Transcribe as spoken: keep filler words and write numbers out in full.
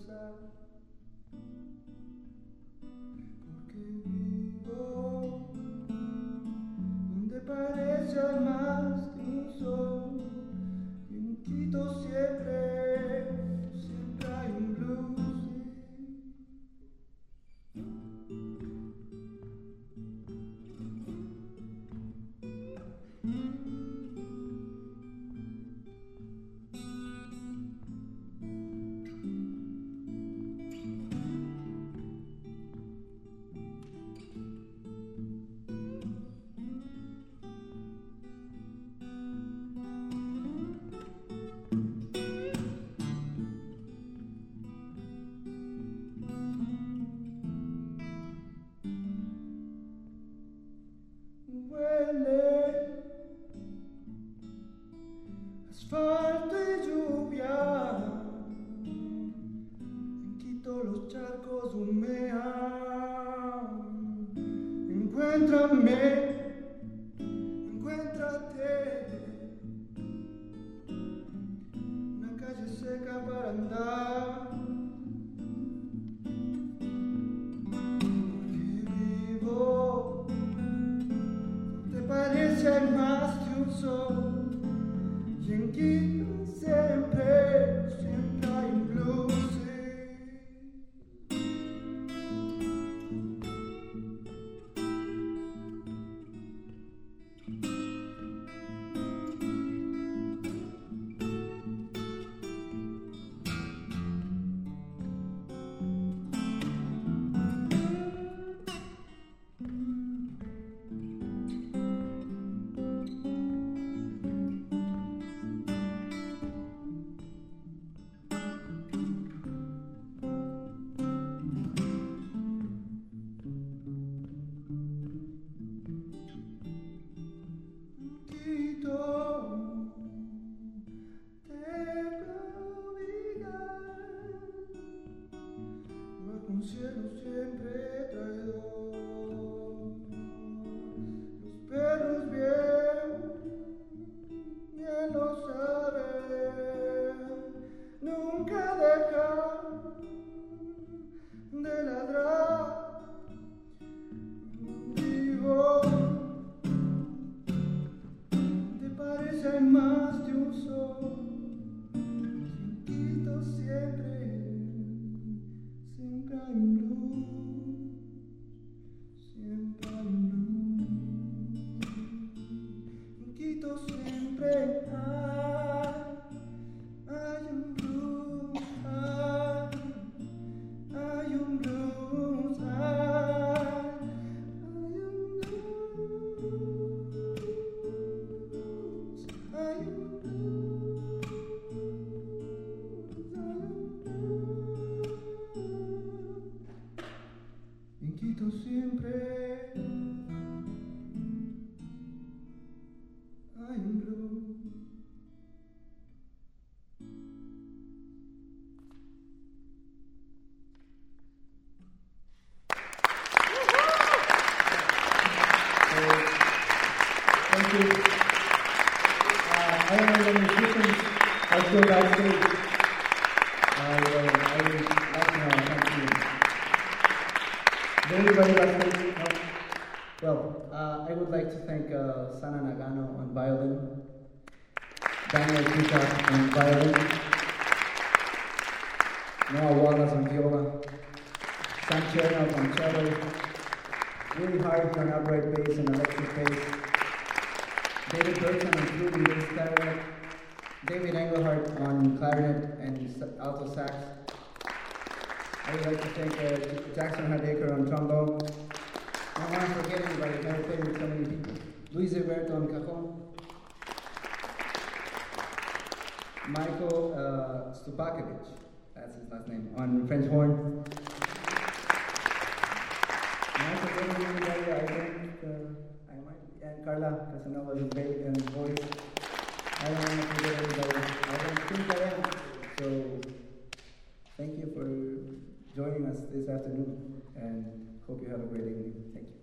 pasar, porque vivo donde parece más que un sol, y en Quito siempre, siempre hay un blues. Huele asfalto y lluvia, en Quito los charcos humean. Encuéntrame, encuéntrate, una calle seca para andar, porque vivo te parece más que un sol, y en Quito siempre, siempre hay un blues. Un cielo siempre traidor, los perros bien, bien lo saben, nunca dejan de ladrar. Vivo, te parece más de un sol, en Quito siempre. Siempre hay un blues, siempre hay un blues, en Quito siempre hay, hay un blues, hay, hay un blues, hay, hay un blues, hay un blues, en Quito siempre hay un blues. Thank you. Uh, I don't know the musicians are still backstage. I will, I will, I thank you. Is everybody backstage? No? Well, uh, I would like to thank uh, Sana Nagano on violin, Daniel Kuka on violin, Noah Wallace on viola, Sam Chernow on cello, Willie Hart on upright bass and electric bass, David Burton on flute and bass clarinet, David Engelhardt on clarinet and alto sax. I would like to thank uh, Jackson Hardaker on trombone. I don't want to forget anybody, I've never played with so many people. Luis Alberto on cajon. Michael uh, Stupakovich, that's his last name, on French horn. And I forget anybody, I think, uh, I might, and Carla Casanova on bass and voice. I don't want to forget anybody, I don't think I am. So, thank you for joining us this afternoon, and hope you have a great evening. Thank you.